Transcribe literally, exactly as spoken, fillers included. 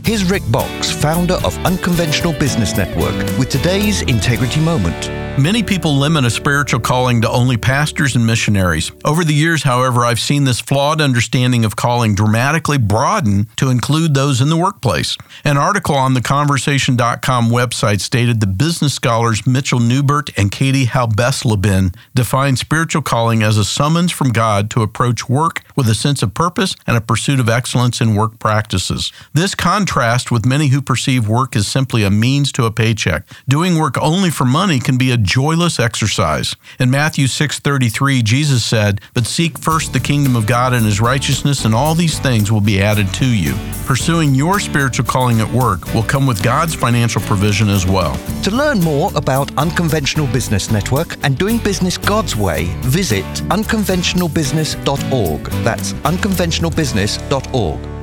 Here's Rick Box, founder of Unconventional Business Network, with today's Integrity Moment. Many people limit a spiritual calling to only pastors and missionaries. Over the years, however, I've seen this flawed understanding of calling dramatically broaden to include those in the workplace. An article on the conversation dot com website stated the business scholars Mitchell Newbert and Katie Halbesleben define spiritual calling as a summons from God to approach work with a sense of purpose and a pursuit of excellence in work practices. This contrasts with many who perceive work as simply a means to a paycheck. Doing work only for money can be a joyless exercise. In Matthew six thirty-three, Jesus said, "But seek first the kingdom of God and His righteousness, and all these things will be added to you." Pursuing your spiritual calling at work will come with God's financial provision as well. To learn more about Unconventional Business Network and doing business God's way, visit unconventional business dot org. That's unconventional business dot org.